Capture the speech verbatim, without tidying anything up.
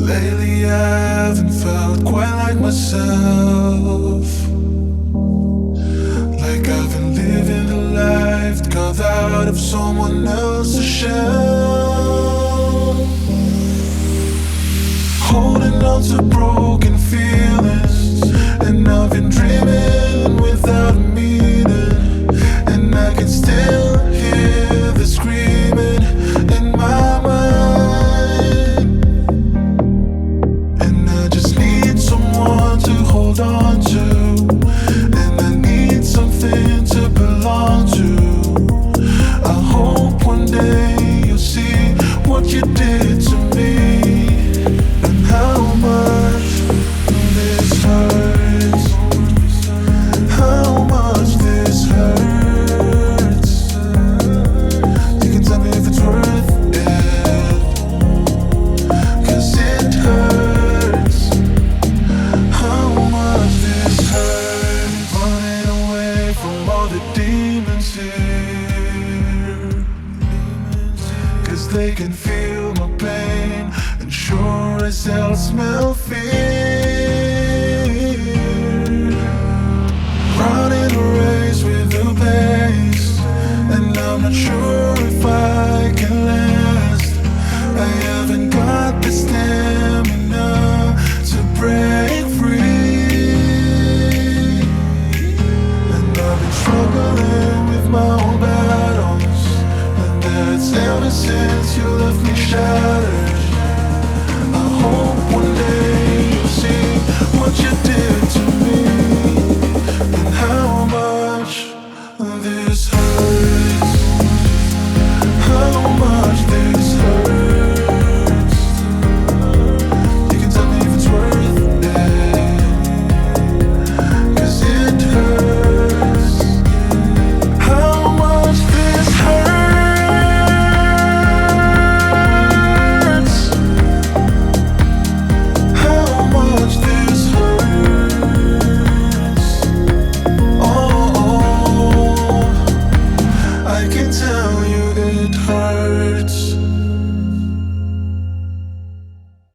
Lately I haven't felt quite like myself. Like I've been living a life carved out of someone else's shell. Holding on to broken feelings, and I've been dreaming without a meaning. And I can still hear the screaming in my mind. And I just need someone to hold on to, and I need something to belong to. I hope one day you'll see what you did to me, and how much this hurts, how much this hurts. You can tell me if it's worth it, 'cause it hurts. How much this hurts. Running away from all the demons here, 'cause they can feel my pain, and sure as hell smell fear.